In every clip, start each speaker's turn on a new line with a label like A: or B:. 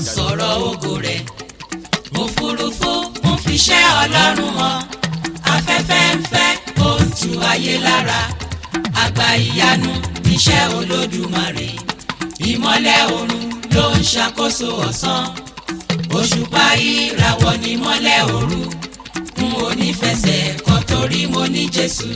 A: sọ̀rọ̀ ògo rẹ̀. Òfurufú ń fiṣẹ́ Ọlọ́run hàn, afẹ́fẹ́ ń fẹ́ ó ń tu ayé lára. Àgbà ìyanu níṣẹ́ Olódùmarè, ìmọ́lẹ̀ oòrùn ló ń ṣàkóso ọ̀sán. Òṣùpá ìràwọ̀ ni mọ́lẹ̀ òru, n ò ní fẹsẹ̀ kọ̀ torí mo ní Jésù.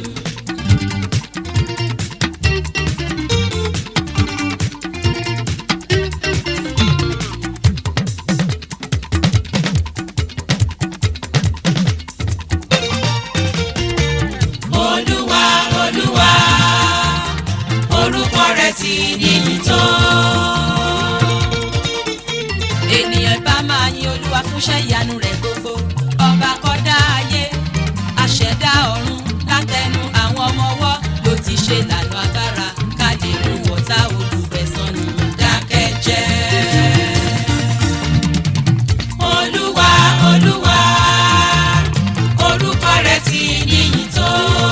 A: Olúwa, Olúwa, orúkọ rẹ̀ ti níyì tó. Ènìyàn bá máa yin Olúwa fúnṣẹ́ ìyanu rẹ̀ gbogbo. Ọba kọ́dá ayé, aṣẹ̀dá ọ̀run, látẹnu àwọn ọmọ ọwọ́ ló ti ṣe lànà agbára ká lè mú ọ̀tá olùgbẹ̀san ní dákẹ́jẹ́. Olúwa, Olúwa, orúkọ rẹ̀ ti níyì tó.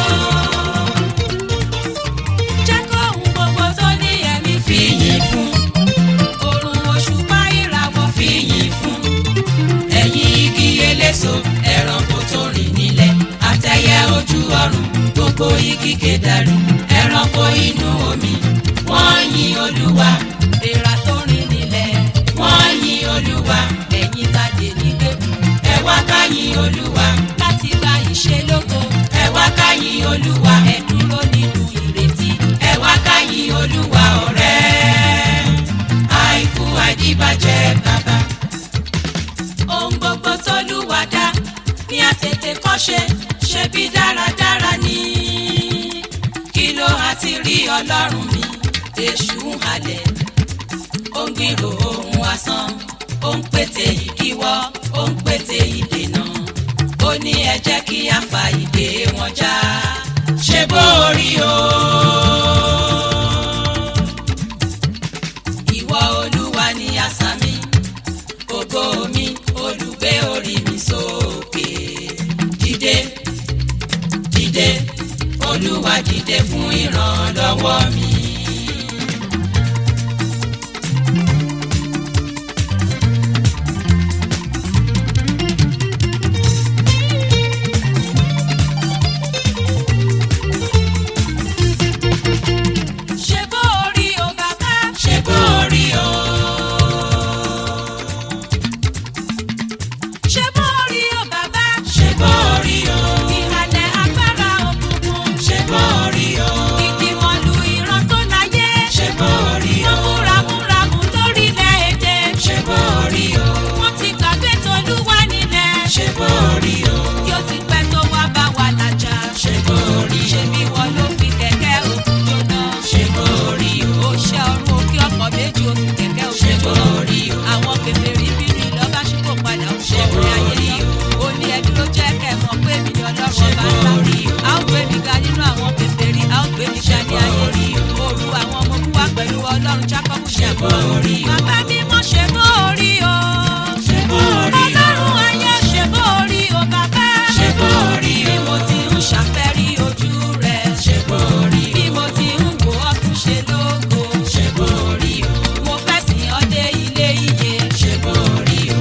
A: Jẹ́ kóhun gbogbo tó ní ẹ̀mí fìyìn fún. Òrùn, òṣùpá, ìràwọ̀ fìyìn fún. Ẹ̀yin igi eléso, ẹranko tó rìn nílẹ̀, àtẹ̀yẹ ojú ọ̀run, gbogbo igi kedari, ẹranko inú omi, wọ́n yin Olúwa. Èèrà tó rìn nílẹ̀, wọ́n yin Olúwa. Ẹ̀yin tàdé ní gbẹ̀kú, ẹ wá ká yin Olúwa. Láti gba ìṣelógo, ẹ wá ká yin Olúwa. Ẹ dúró nínú ìrètí, ẹ wá ká yin Olúwa ọ̀rẹ́. Àìkú àìdíbàjẹ́ bàbá. Ohun gbogbo t'Olúwa dá ní àtètè kọ́ṣe, ṣe bí dáradára ni. Kí ló há ti rí Ọlọ́run mi? Èṣù ń halẹ̀, ó ń gbìrò ohun asán, ó ń pète ìdíwọ́, ó ń pète ìdènà. Ó ní ẹ jẹ́ kí a fa ìdè wọn já. Ṣé bó rí o? Ìwọ Olúwa ni asà mi, ògo mi, olùgbé orí mi sókè. Dìde, dìde, Olúwa dìde fún ìrànlọ́wọ́ mi. Ṣé bó rí o bàbá? Ṣé bó rí o? Ṣé bó rí o bàbá? Ṣé bó rí o? Ìhàlẹ̀ agbára òkùnkùn. Ṣé bó rí o? Ìdìmọ̀lù ìran tó láyé. Ṣé bó rí o? Wọ́n múramúramù lórílẹ̀-èdè. Ṣé bó rí o? Wọ́n ti gbàgbé t'Olúwa nílẹ̀. Ṣé bó rí o? Yóò ti pẹ́ tó wá bá wa làjà. Ṣé bó rí o? Ṣé bí wọ́n ló fi kẹ̀kẹ́ òkun jóná? Ṣé bó rí o? Ó ṣe ọ̀run òkè ọkọ̀ méjì ó fi kẹ̀kẹ́ òkun jóná. Ṣé bó rí o? Àwọn kèfèrí bínú ìlọ́ba ṣípò padà ó ṣe orí ayé lọ. Ó ní ẹbí ló jẹ́ kẹ́ mọ̀ pé mi ni Ọlọ́run bá ń bá. A ó gbé mi ga nínú àwọn kèfèrí, a ó gbé mi ga ní ayé. Òru àwọn ọmọ ogun wá pẹ̀lú Ọlọ́run Jákọ́bù ṣe bó rí o. Bàbá mímọ́ ṣe bó rí o. Ṣe bó rí o. Ọlọ́run ayé ṣe bó rí o bàbá. Ṣe bó rí o. Bí mo ti ń ṣàfẹ́rí ojú rẹ̀. Ṣe bó rí o. Bí mo ti ń wò ọ́ tún ṣe lógo. Ṣe bó rí o. Mo fẹ́ sìn ọ́ dé ilé ìyè. Ṣe bó rí o.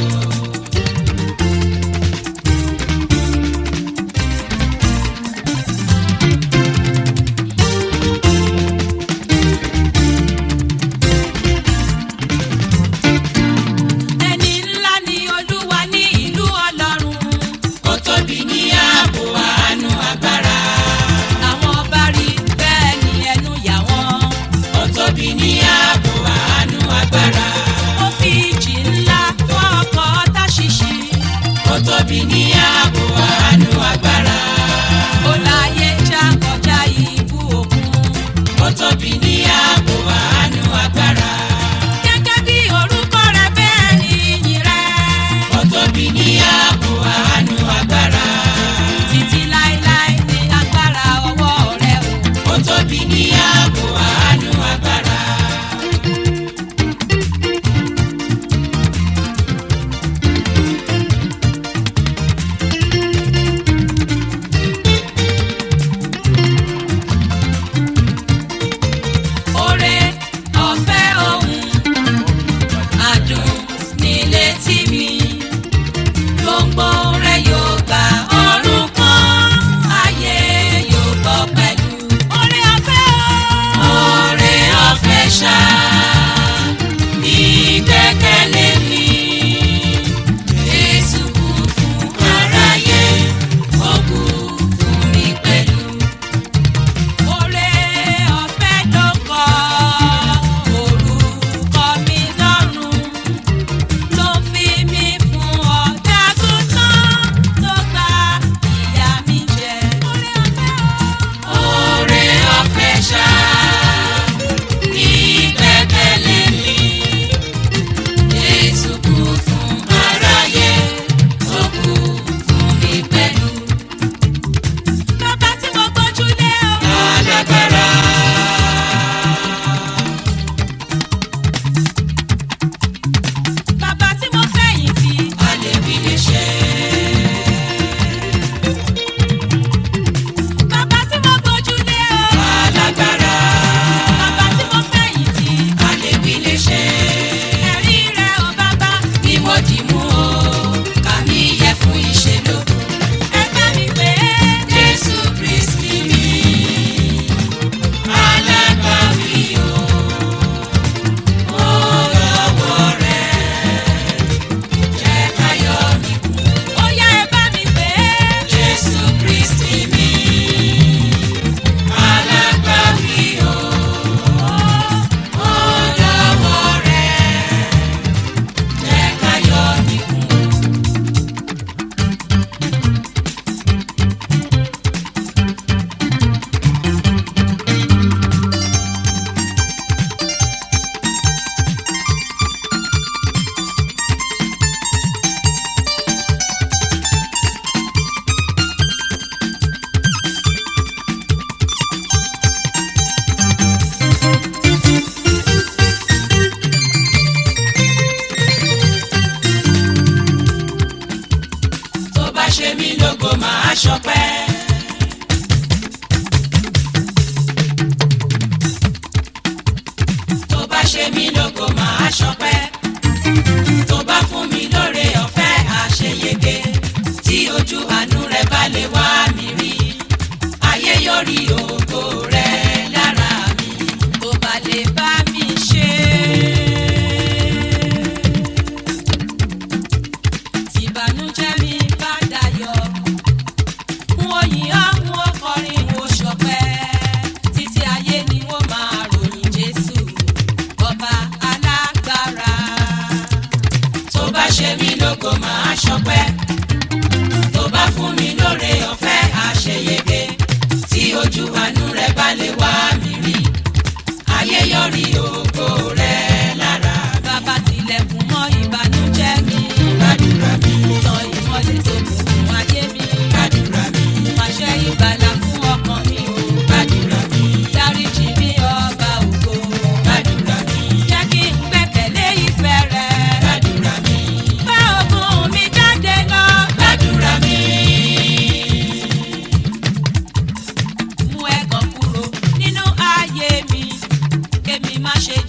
A: ṣọpẹ́. Tó bá fún mi lóore ọ̀fẹ́ àṣeyege, tí ojú àánú rẹ bá lè wá mi rí, ayé yóò rí ògo rẹ lára mi. Tó bá lè bá mi ṣe. Tìbànújẹ́ mi bá dayọ̀, n ó yìn ọ́, n ó kọrin, n ó ṣọpẹ́. Títí ayé ni wọ́n máa ròyìn Jésù, ọba alágbára. Tó bá ṣe mí lógo máa ṣọpẹ́. Tó bá fún mi lóore ọ̀fẹ́ àṣeyege, tí ojú àánú rẹ bá lè wá mi rí, ayé yóò rí ògo rẹ lára. Bàbá tilẹ̀kùn mọ́ ìbànújẹ́ mi. Gbàdúrà mi. Tan ìmọ́lẹ̀ sókùnkùn ayé mi. Gbàdúrà mi. Pàṣẹ ìgbàlà fún ọkàn mi o. Gbàdúrà mi. Dáríjì mi ọba ògo. Gbàdúrà mi. Jẹ́ kí n gbẹ́kẹ̀lé ìfẹ́ rẹ. Gbàdúrà mi. Bá ogun mi jáde lọ. Gbàdúrà mi. Mú ẹ̀gàn kúrò nínú ayé mi, kémi má ṣe